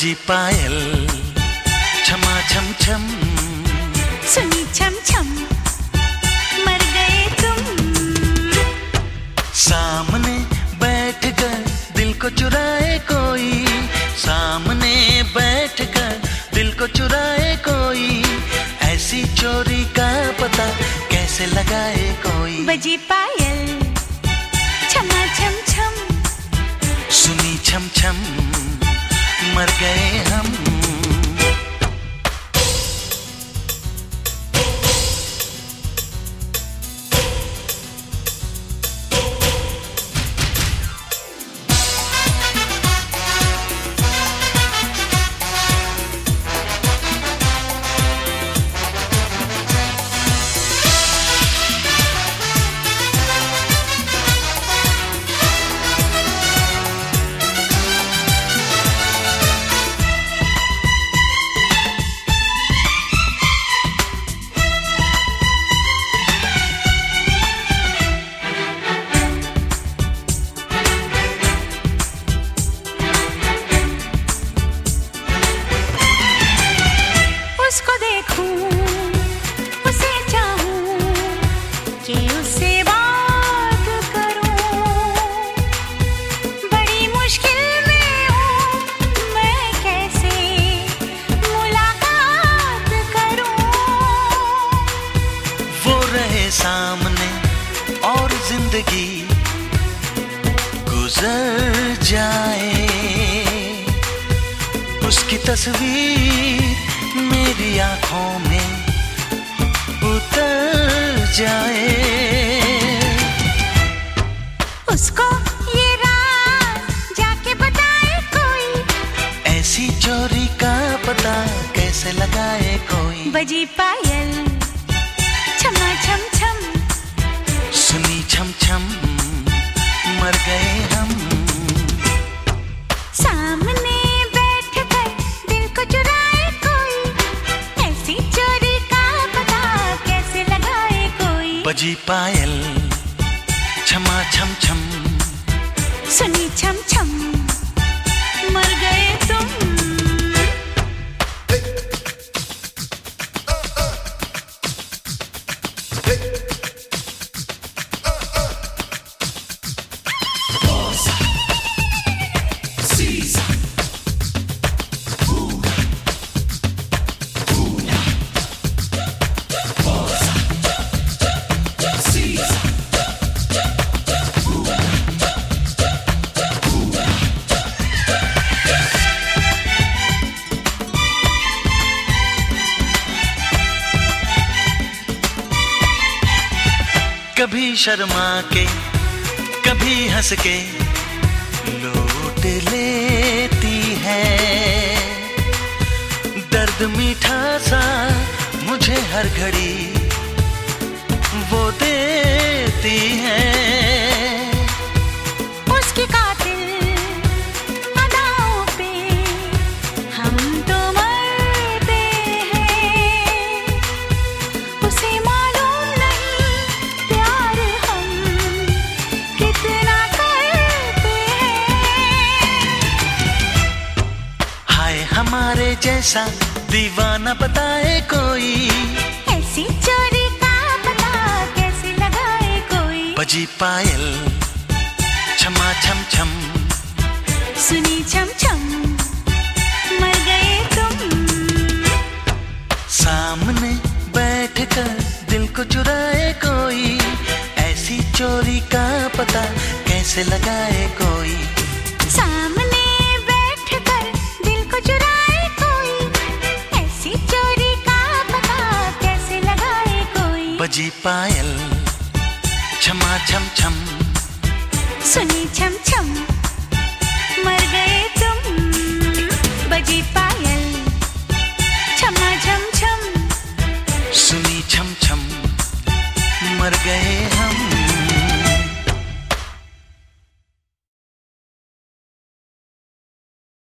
बजी पायल छमा छम छम, सुनी छम छम, मर गए तुम। सामने बैठ कर दिल को चुराए कोई, सामने बैठ कर दिल को चुराए कोई, ऐसी चोरी का पता कैसे लगाए कोई। बजी पायल छमा छम छम, सुनी छम छम, मर गए हम। उसको देखूं, उसे चाहूं, कि उससे बात करूं। बड़ी मुश्किल में हूँ मैं, कैसे मुलाकात करूं। वो रहे सामने और जिंदगी गुजर जाए, उसकी तस्वीर मेरी आंखों में उतर जाए। उसको ये राज जाके बताए कोई, ऐसी चोरी का पता कैसे लगाए कोई। बजी पायल छमा छम छम, सुनी छम छम, मर गए हम। सामने बैठ कर दिल को चुराए कोई, ऐसी चोरी का पता कैसे लगाए कोई। बजी पायल छमा छम छम, सुनी छम छम, मर गए तुम। कभी शर्मा के कभी हंस के लूट लेती है, दर्द मीठा सा मुझे हर घड़ी वो देती है। उसकी कातिल अदाओं पे हम तो मरते हैं, उसे मालूम नहीं प्यार हम कितना करते हैं। हाय हमारे जैसा दीवाना बताए कोई, ऐसी चोरी का पता कैसे लगाए कोई। बजी पायल छमा छम छम, सुनी छम छम, मर गए तुम। सामने बैठ कर दिल को चुराए कोई, ऐसी चोरी का पता कैसे लगाए कोई। सामने बैठ कर दिल को चुराए कोई, ऐसी चोरी का पता कैसे लगाए कोई। बजी पायल छमा छम छम, सुनी छम छम, मर गए तुम। बजी पायल छमा छम छम, सुनी छम छम, मर गए हम।